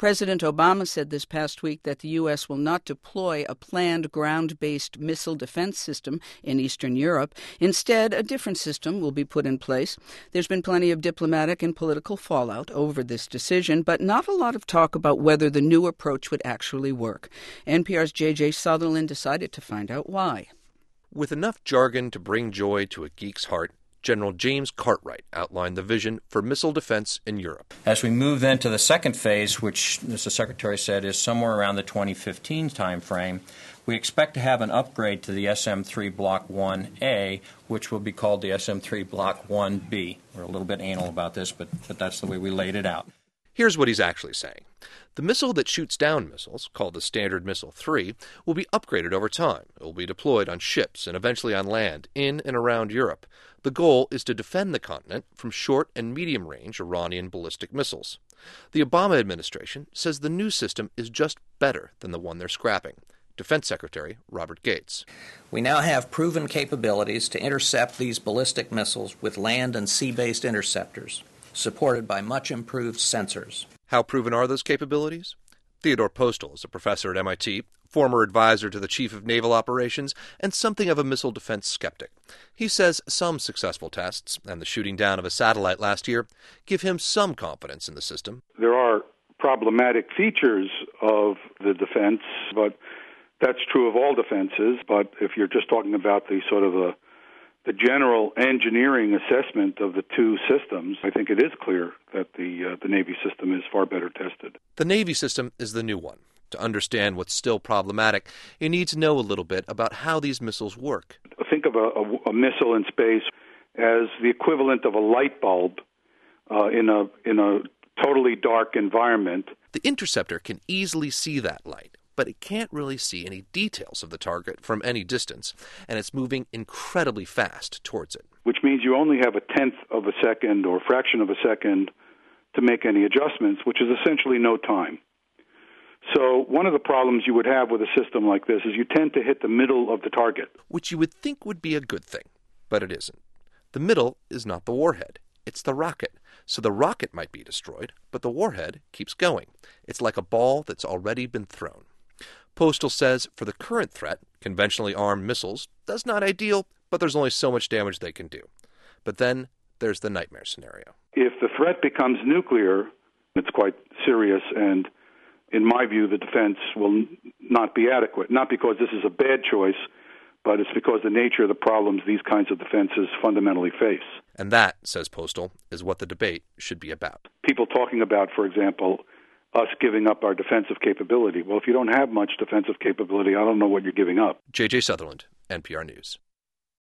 President Obama said this past week that the U.S. will not deploy a planned ground-based missile defense system in Eastern Europe. Instead, a different system will be put in place. There's been plenty of diplomatic and political fallout over this decision, but not a lot of talk about whether the new approach would actually work. NPR's J.J. Sutherland decided to find out why. With enough jargon to bring joy to a geek's heart, General James Cartwright outlined the vision for missile defense in Europe. As we move then to the second phase, which, as the Secretary said, is somewhere around the 2015 timeframe, we expect to have an upgrade to the SM-3 Block 1A, which will be called the SM-3 Block 1B. We're a little bit anal about this, but that's the way we laid it out. Here's what he's actually saying. The missile that shoots down missiles, called the Standard Missile-3, will be upgraded over time. It will be deployed on ships and eventually on land, in and around Europe. The goal is to defend the continent from short and medium-range Iranian ballistic missiles. The Obama administration says the new system is just better than the one they're scrapping. Defense Secretary Robert Gates. We now have proven capabilities to intercept these ballistic missiles with land and sea-based interceptors, supported by much improved sensors. How proven are those capabilities? Theodore Postel is a professor at MIT, former advisor to the Chief of Naval Operations, and something of a missile defense skeptic. He says some successful tests, and the shooting down of a satellite last year, give him some confidence in the system. There are problematic features of the defense, but that's true of all defenses. But if you're just talking about the sort of the general engineering assessment of the two systems, I think it is clear that the Navy system is far better tested. The Navy system is the new one. To understand what's still problematic, you need to know a little bit about how these missiles work. Think of a missile in space as the equivalent of a light bulb in a totally dark environment. The interceptor can easily see that light, but it can't really see any details of the target from any distance, and it's moving incredibly fast towards it. Which means you only have a tenth of a second or fraction of a second to make any adjustments, which is essentially no time. So one of the problems you would have with a system like this is you tend to hit the middle of the target. Which you would think would be a good thing, but it isn't. The middle is not the warhead. It's the rocket. So the rocket might be destroyed, but the warhead keeps going. It's like a ball that's already been thrown. Postel says for the current threat, conventionally armed missiles, that's not ideal, but there's only so much damage they can do. But then there's the nightmare scenario. If the threat becomes nuclear, it's quite serious, and in my view, the defense will not be adequate. Not because this is a bad choice, but it's because the nature of the problems these kinds of defenses fundamentally face. And that, says Postel, is what the debate should be about. People talking about, for example, us giving up our defensive capability. Well, if you don't have much defensive capability, I don't know what you're giving up. J.J. Sutherland, NPR News.